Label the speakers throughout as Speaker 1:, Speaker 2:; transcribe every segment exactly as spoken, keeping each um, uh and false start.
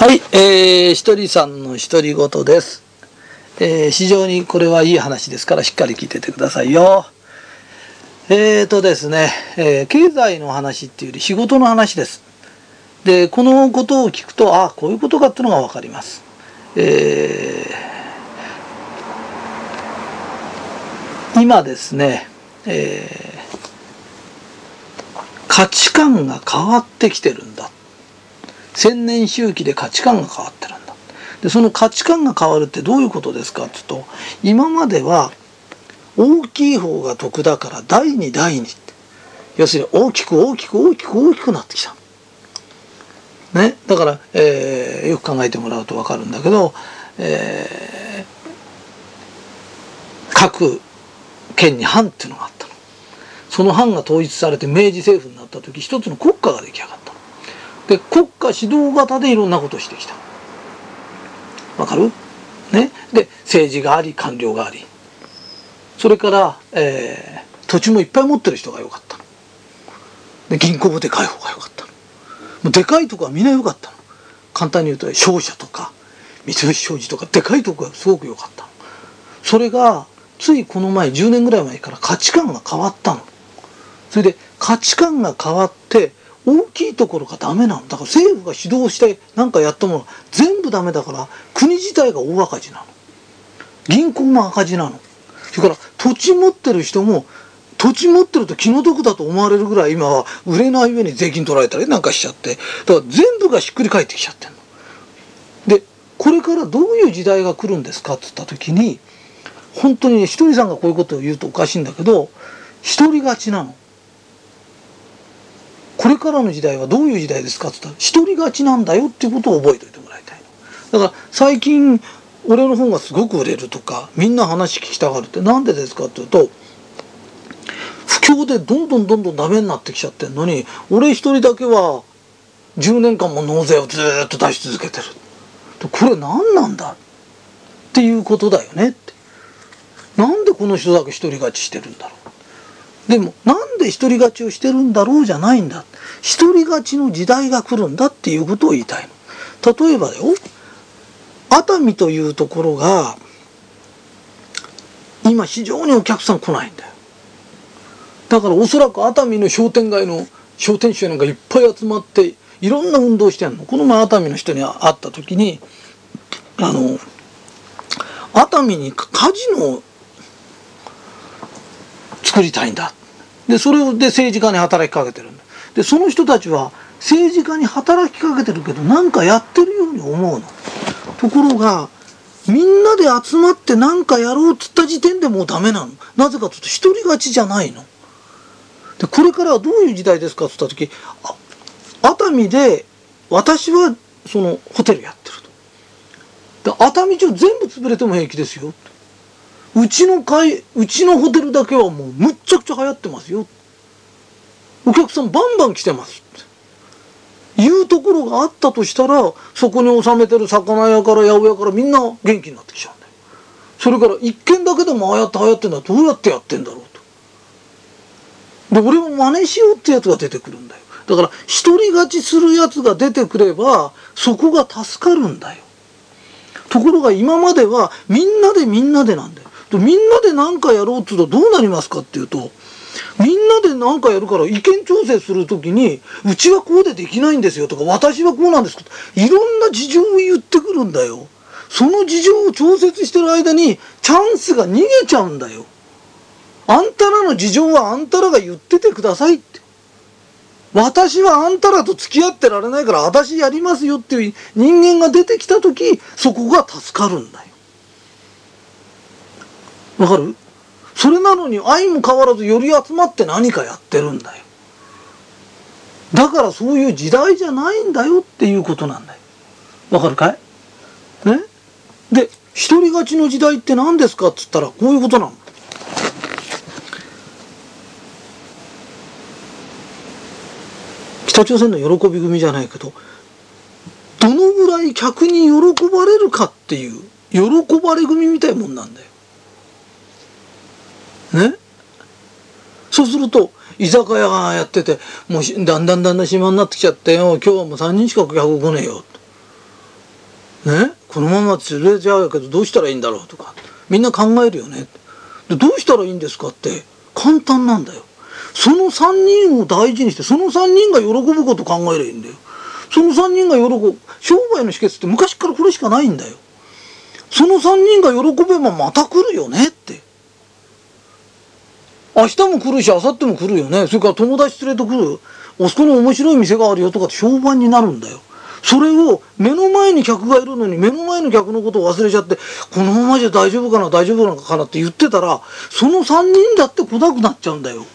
Speaker 1: はい、えー、ひとりさんの独り言です、えー。非常にこれはいい話ですからしっかり聞いててくださいよ。えーとですね、えー、経済の話っていうより仕事の話です。で、このことを聞くと、ああ、こういうことかっていうのがわかります。えー、今ですね、えー、価値観が変わってきてるんだ。千年周期で価値観が変わってるんだ。で、その価値観が変わるってどういうことですかっていうと、今までは大きい方が得だから第二第二って、要するに大きく大きく大きく大きくなってきた。ね、だから、えー、よく考えてもらうと分かるんだけど、えー、各県に藩っていうのがあったの。その藩が統一されて明治政府になった時、一つの国家が出来上がったの。で、国家指導型でいろんなことをしてきた。わかる？ね。で、政治があり、官僚があり。それから、えー、土地もいっぱい持ってる人が良かったの。で、銀行もでかい方が良かったの。もうでかいとこはみんな良かったの。簡単に言うと、商社とか、三菱商事とか、でかいとこがすごく良かったの。それが、ついこの前、じゅうねんぐらい前から価値観が変わったの。それで、価値観が変わって、大きいところがダメなの。だから政府が指導して何かやったもの全部ダメだから国自体が大赤字なの。銀行も赤字なの。それから土地持ってる人も土地持ってると気の毒だと思われるぐらい今は売れない上に税金取られたりなんかしちゃって、だから全部がひっくり返ってきちゃってんの。で、これからどういう時代が来るんですかって言った時に、本当にね、ひとりさんがこういうことを言うとおかしいんだけど、一人勝ちなの。これからの時代はどういう時代ですかって言ったら、一人勝ちなんだよっていうことを覚えておいてもらいたいの。だから最近俺の本がすごく売れるとか、みんな話聞きたがるってなんでですかっていうと、不況でどんどんどんどんダメになってきちゃってんのに、俺一人だけはじゅうねんかんも納税をずーっと出し続けてる。これ何なんだっていうことだよねって。なんでこの人だけ一人勝ちしてるんだろう。でもなんで一人勝ちをしてるんだろうじゃないんだ。一人勝ちの時代が来るんだっていうことを言いたいの。例えばだよ、熱海というところが今非常にお客さん来ないんだよ。だからおそらく熱海の商店街の商店主なんかいっぱい集まっていろんな運動してんの。この前熱海の人に会った時に、あの熱海にカジノを作りたいんだ。で、それで政治家に働きかけてるんだ。で、その人たちは政治家に働きかけてるけど何かやってるように思うの。ところが、みんなで集まって何かやろうっつった時点でもうダメなの。なぜかというと一人勝ちじゃないの。で、これからはどういう時代ですかって言った時、熱海で私はそのホテルやってると。で、熱海町全部潰れても平気ですよ。うちの会、うちのホテルだけはもうむっちゃくちゃ流行ってますよ。お客さんバンバン来てますっていうところがあったとしたら、そこに納めてる魚屋から八百屋からみんな元気になってきちゃうんだよ。それから一軒だけでもああやって流行ってんだ、どうやってやってんだろうと。で、俺も真似しようってやつが出てくるんだよ。だから一人勝ちするやつが出てくればそこが助かるんだよ。ところが今まではみんなでみんなでなんだよ。みんなで何かやろうって言うとどうなりますかっていうと、みんなで何かやるから意見調整するときに、うちはこうでできないんですよとか、私はこうなんですかとか、いろんな事情を言ってくるんだよ。その事情を調節してる間にチャンスが逃げちゃうんだよ。あんたらの事情はあんたらが言っててくださいって。私はあんたらと付き合ってられないから私やりますよっていう人間が出てきたとき、そこが助かるんだよ。わかる？それなのに相も変わらずより集まって何かやってるんだよ。だからそういう時代じゃないんだよっていうことなんだよ。わかるかい？ね？で、一人勝ちの時代って何ですかって言ったらこういうことなの。北朝鮮の喜び組じゃないけど、どのぐらい客に喜ばれるかっていう喜ばれ組みたいもんなんだよ。ね、そうすると居酒屋がやっててもうだんだんだんだん暇になってきちゃってよ、今日はもうさんにんしか客来ねえよね、このまま連れちゃうけどどうしたらいいんだろうとかみんな考えるよね。でどうしたらいいんですかって簡単なんだよ。そのさんにんを大事にしてそのさんにんが喜ぶこと考えればいいんだよ。そのさんにんが喜ぶ商売の秘訣って昔からこれしかないんだよ。そのさんにんが喜べばまた来るよねって。明日も来るし明後日も来るよね。それから友達連れてくる。あそこに面白い店があるよとかって評判になるんだよ。それを目の前に客がいるのに目の前の客のことを忘れちゃってこのままじゃ大丈夫かな大丈夫なのかなって言ってたらそのさんにんだって来なくなっちゃうんだよ。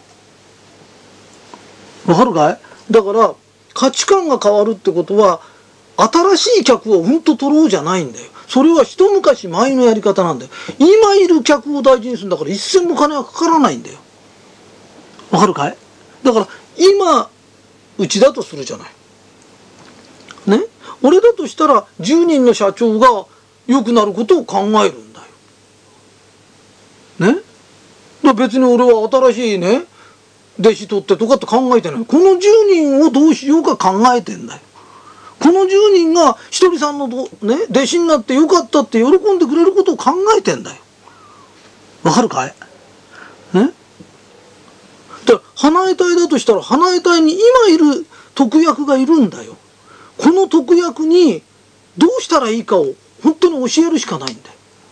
Speaker 1: わかるかい？だから価値観が変わるってことは新しい客をうんと取ろうじゃないんだよ。それは一昔前のやり方なんだよ。今いる客を大事にするんだから一銭も金はかからないんだよ。わかるかい？だから今うちだとするじゃない。ね、俺だとしたらじゅうにんの社長が良くなることを考えるんだよ。ね？だ別に俺は新しいね弟子取ってとかって考えてない。このじゅうにんをどうしようか考えてんだよ。このじゅうにんがひとりさんの、ね、弟子になってよかったって喜んでくれることを考えてんだよ。わかるかい？ね？だ花江隊だとしたら花江隊に今いる特役がいるんだよ。この特役にどうしたらいいかを本当に教えるしかないん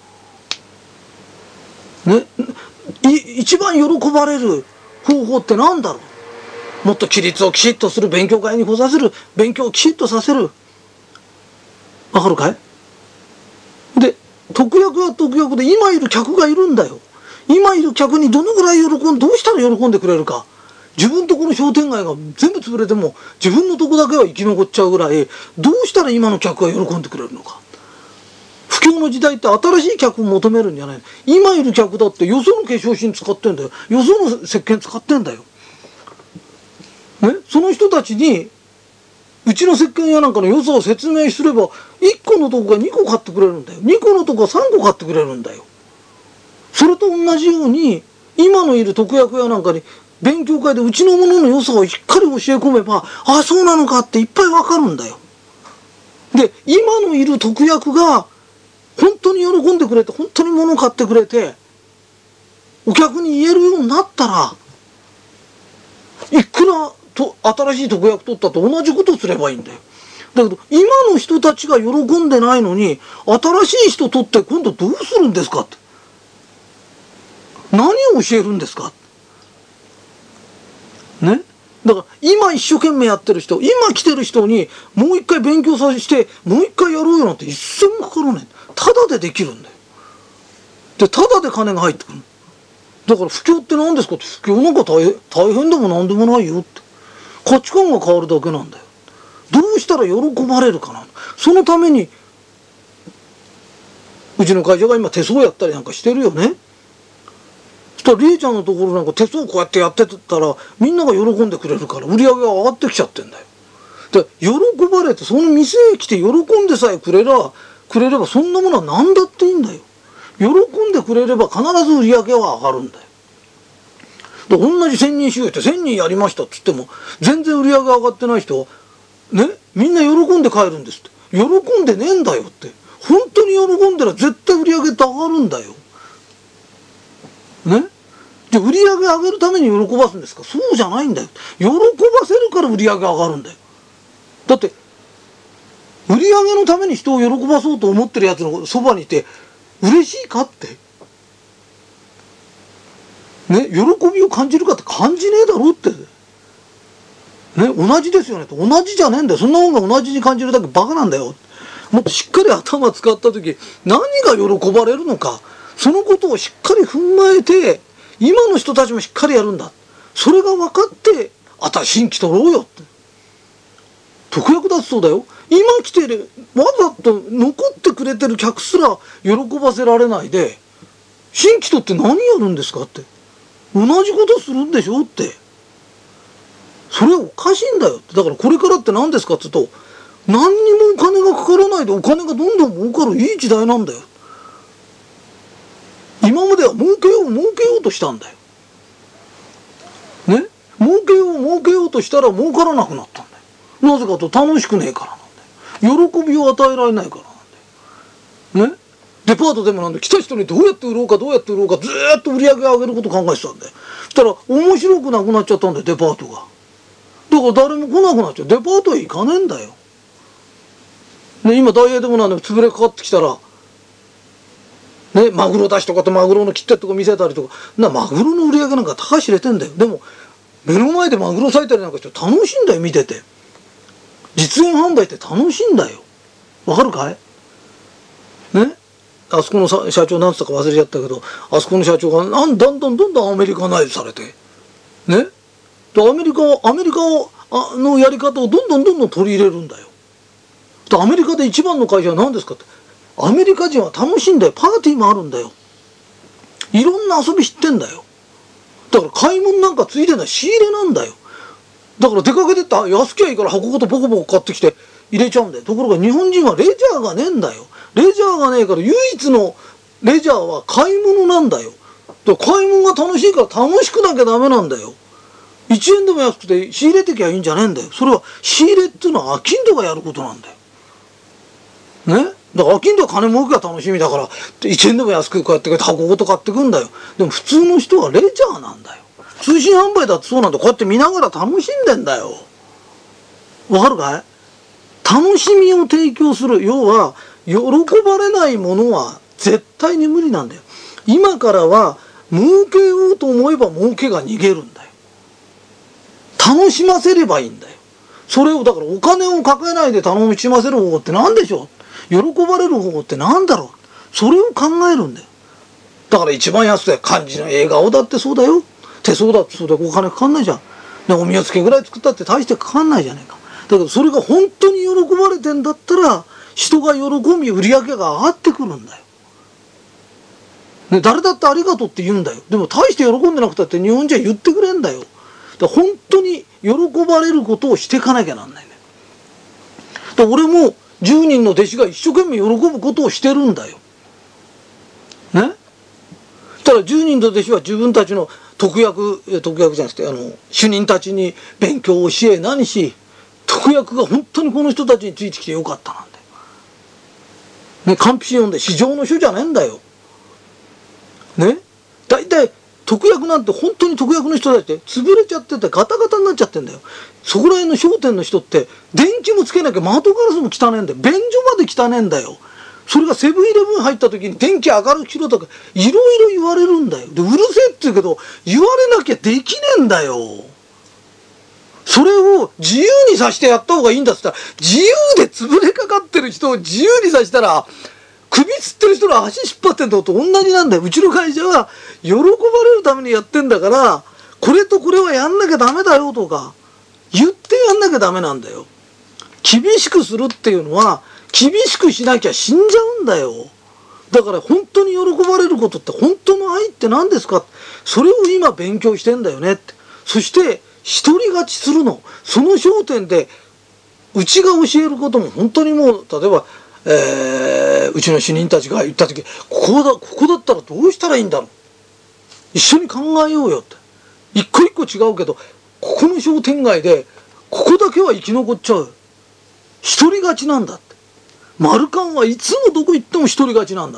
Speaker 1: だよ。ね、い一番喜ばれる方法って何だろう。もっと規律をきちっとする、勉強会に来させる、勉強をきちっとさせる。わかるかい？で特役は特役で今いる客がいるんだよ。今いる客にどのぐらい喜んどうしたら喜んでくれるか。自分とこの商店街が全部潰れても自分のとこだけは生き残っちゃうぐらいどうしたら今の客が喜んでくれるのか。不況の時代って新しい客を求めるんじゃない。今いる客だってよその化粧品使ってんだよ。よその石鹸使ってんだよ。ね、その人たちにうちの石鹸屋なんかの良さを説明すればいっこのとこがにこ買ってくれるんだよ。にこのとこがさんこ買ってくれるんだよ。それと同じように今のいる特約屋なんかに勉強会でうちのものの良さをしっかり教え込めばああそうなのかっていっぱいわかるんだよ。で今のいる特約が本当に喜んでくれて本当に物を買ってくれてお客に言えるようになったらいくらと新しい特約取ったと同じことをすればいいんだよ。だけど今の人たちが喜んでないのに新しい人取って今度どうするんですかって何を教えるんですかね。だから今一生懸命やってる人今来てる人にもう一回勉強させてもう一回やろうよなんて一銭もかからない。ただでできるんだよ。でただで金が入ってくる。だから不況って何ですかって、不況なんか大変、大変でも何でもないよって。価値観が変わるだけなんだよ。どうしたら喜ばれるかな。そのためにうちの会社が今手相やったりなんかしてるよね。そしたらりえちゃんのところなんか手相こうやってやってたらみんなが喜んでくれるから売り上げが上がってきちゃってんだよ。で喜ばれてその店へ来て喜んでさえくれらくれればそんなものは何だっていいんだよ。喜んでくれれば必ず売り上げは上がるんだよ。で同じ千人集会って千人やりましたっつっても全然売り上げ上がってない人ねみんな喜んで帰るんですって喜んでねえんだよって。本当に喜んでら絶対売り上げって上がるんだよ。ね。じゃあ売り上げ上げるために喜ばすんですか。そうじゃないんだよ。喜ばせるから売り上げ上がるんだよ。だって売り上げのために人を喜ばそうと思ってるやつのそばにいて嬉しいかってね、喜びを感じるかって感じねえだろって。ね、同じですよねって。同じじゃねえんだよ。そんなもんが同じに感じるだけバカなんだよ。もっとしっかり頭使った時何が喜ばれるのか。そのことをしっかり踏まえて今の人たちもしっかりやるんだ。それが分かってあた新規取ろうよって。特約だってそうだよ。今来てるわざと残ってくれてる客すら喜ばせられないで新規取って何やるんですかって。同じことするんでしょって。それはおかしいんだよって。だからこれからって何ですかって言うと何にもお金がかからないでお金がどんどん儲かるいい時代なんだよ。今までは儲けよう儲けようとしたんだよ。ね、儲けよう儲けようとしたら儲からなくなったんだよ。なぜかと楽しくねえからなんだよ。 喜びを与えられないからなんだよ。ね。デパートでもなんで来た人にどうやって売ろうかどうやって売ろうかずーっと売り上げ上げること考えてたんだよ。そしたら面白くなくなっちゃったんだよ、デパートが。だから誰も来なくなっちゃう。デパートへ行かねえんだよ。ね、今ダイエーでもなんで潰れかかってきたら、ね、マグロ出しとかとマグロの切手とか見せたりとか、なマグロの売り上げなんか高い知れてんだよ。でも目の前でマグロ咲いたりなんかして楽しいんだよ、見てて。実演販売って楽しいんだよ。わかるかい？ね、あそこのさ社長なんつったか忘れちゃったけど、あそこの社長がなんだんだんどんどんアメリカナイズされてね、でアメリカアメリカあのやり方をどんどんどんどん取り入れるんだよ。でアメリカで一番の会社は何ですかって、アメリカ人は楽しいんだよ。パーティーもあるんだよ。いろんな遊び知ってんだよ。だから買い物なんかついでない仕入れなんだよ。だから出かけてった安きゃいいから箱ごとポコポコ買ってきて入れちゃうんだよ。ところが日本人はレジャーがねえんだよ。レジャーがねえから唯一のレジャーは買い物なんだよ。だから買い物が楽しいから楽しくなきゃダメなんだよ。いちえんでも安くて仕入れてきゃいいんじゃねえんだよ。それは仕入れっていうのは商人がやることなんだよ。ね。だから商人は金儲けが楽しみだからいちえんでも安くこうやって箱ごと買ってくんだよ。でも普通の人はレジャーなんだよ。通信販売だってそうなんだ。こうやって見ながら楽しんでんだよ。わかるかい？楽しみを提供する。要は喜ばれないものは絶対に無理なんだよ。今からは儲けようと思えば儲けが逃げるんだよ。楽しませればいいんだよ。それをだからお金をかけないで楽しませる方法って何でしょう？喜ばれる方法って何だろう？それを考えるんだよ。だから一番安くて漢字の笑顔だってそうだよ。手相だってそうだよ。お金かかんないじゃん。でおみおつけぐらい作ったって大してかかんないじゃないか。だけどそれが本当に喜ばれてんだったら人が喜び売り上げが上がってくるんだよ。ね、誰だってありがとうって言うんだよ。でも大して喜んでなくたって日本人は言ってくれんだよ。だから本当に喜ばれることをしていかなきゃなんないね。だから俺もじゅうにんの弟子が一生懸命喜ぶことをしてるんだよ。ね。ただじゅうにんの弟子は自分たちの特役特役じゃなくてあの主任たちに勉強を教え何し特役が本当にこの人たちについてきてよかったなんだよ。ね、漢筆読んで市場の書じゃねえんだよ。ね、大体特約なんて本当に特約の人たちって潰れちゃっててガタガタになっちゃってんだよ。そこら辺の商店の人って電気もつけなきゃ窓ガラスも汚ねえんだよ。便所まで汚ねえんだよ。それがセブンイレブン入った時に電気明るくしろとかいろいろ言われるんだよ。でうるせえって言うけど言われなきゃできねえんだよ。それを自由にさせてやった方がいいんだっつったら自由で潰れかかってる人を自由にさせたら首つってる人の足引っ張ってんのと同じなんだよ。うちの会社は喜ばれるためにやってんだからこれとこれはやんなきゃダメだよとか言ってやんなきゃダメなんだよ。厳しくするっていうのは厳しくしなきゃ死んじゃうんだよ。だから本当に喜ばれることって本当の愛って何ですか？それを今勉強してんだよねって。そして独り勝ちするの。その焦点でうちが教えることも本当にもう例えばえー、うちの主任たちが言った時ここだここだったらどうしたらいいんだろう一緒に考えようよって一個一個違うけどここの商店街でここだけは生き残っちゃう独り勝ちなんだってマルカンはいつもどこ行っても独り勝ちなんだ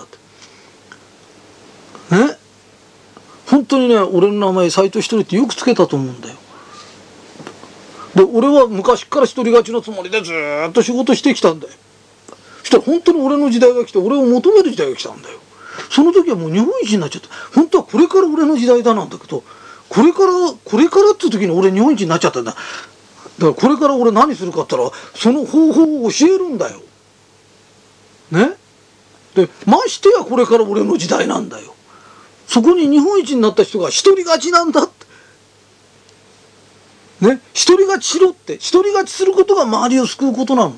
Speaker 1: ってね本当にね俺の名前斎藤一人ってよくつけたと思うんだよ。で俺は昔から独り勝ちのつもりでずーっと仕事してきたんだよ。そしたら本当に俺の時代が来て俺を求める時代が来たんだよ。その時はもう日本一になっちゃった本当はこれから俺の時代だなんだけどこれからこれからっていう時に俺日本一になっちゃったんだ。だからこれから俺何するかって言ったらその方法を教えるんだよ。ね。でましてやこれから俺の時代なんだよ。そこに日本一になった人が独り勝ちなんだって。ね。独り勝ちしろって独り勝ちすることが周りを救うことなの。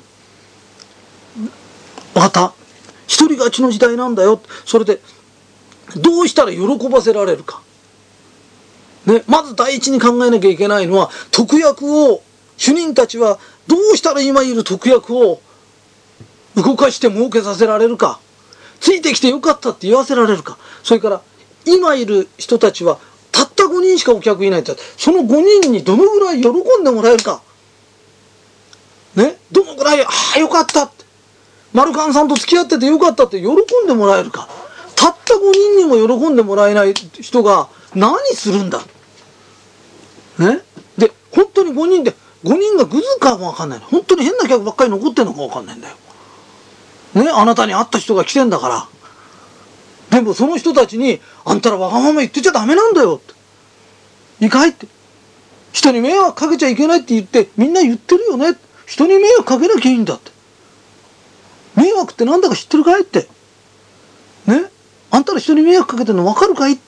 Speaker 1: 分かった？独り勝ちの時代なんだよ。それでどうしたら喜ばせられるか、ね、まず第一に考えなきゃいけないのは特約を主任たちはどうしたら今いる特約を動かして儲けさせられるかついてきてよかったって言わせられるかそれから今いる人たちはたったごにんしかお客いないってそのごにんにどのぐらい喜んでもらえるかね、どのぐらい、ああ、よかったって。マルカンさんと付き合っててよかったって喜んでもらえるか。たったごにんにも喜んでもらえない人が何するんだ。ね。で、本当にごにんで、ごにんがグズかもわかんないの。本当に変な客ばっかり残ってんのかわかんないんだよ。ね、あなたに会った人が来てんだから。でもその人たちに、あんたらわがまま言ってちゃダメなんだよって。いいかいって。人に迷惑かけちゃいけないって言って、みんな言ってるよね。人に迷惑かけなきゃいいんだって。迷惑ってなんだか知ってるかいって。ね。あんたら人に迷惑かけてるの分かるかいって。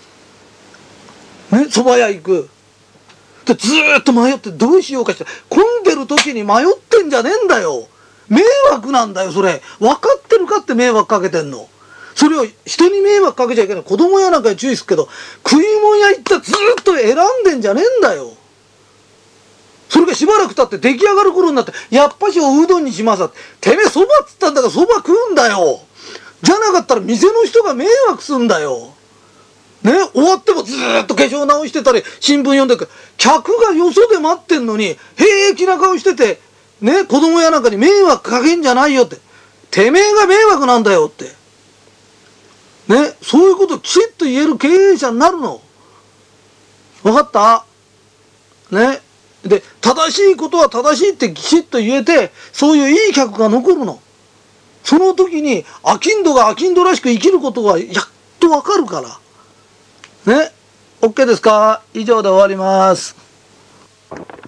Speaker 1: ね。蕎麦屋行く。で、ずーっと迷ってどうしようかして。混んでる時に迷ってんじゃねえんだよ。迷惑なんだよ、それ。分かってるかって迷惑かけてんの。それを人に迷惑かけちゃいけない。子供屋なんかに注意するけど、食い物屋行ったらずーっと選んでんじゃねえんだよ。それがしばらく経って出来上がる頃になって、やっぱしおうどんにしますって。てめえ蕎麦っつったんだから蕎麦食うんだよ。じゃなかったら店の人が迷惑すんだよ。ね、終わってもずーっと化粧直してたり、新聞読んでる。客がよそで待ってんのに、平気な顔してて、ね、子供やなんかに迷惑かけんじゃないよって。てめえが迷惑なんだよって。ね、そういうこときちっと言える経営者になるの。わかった？ね。で、正しいことは正しいってきちっと言えて、そういういい客が残るの。その時に、商人が商人らしく生きることがやっとわかるから。ね。OK ですか？以上で終わります。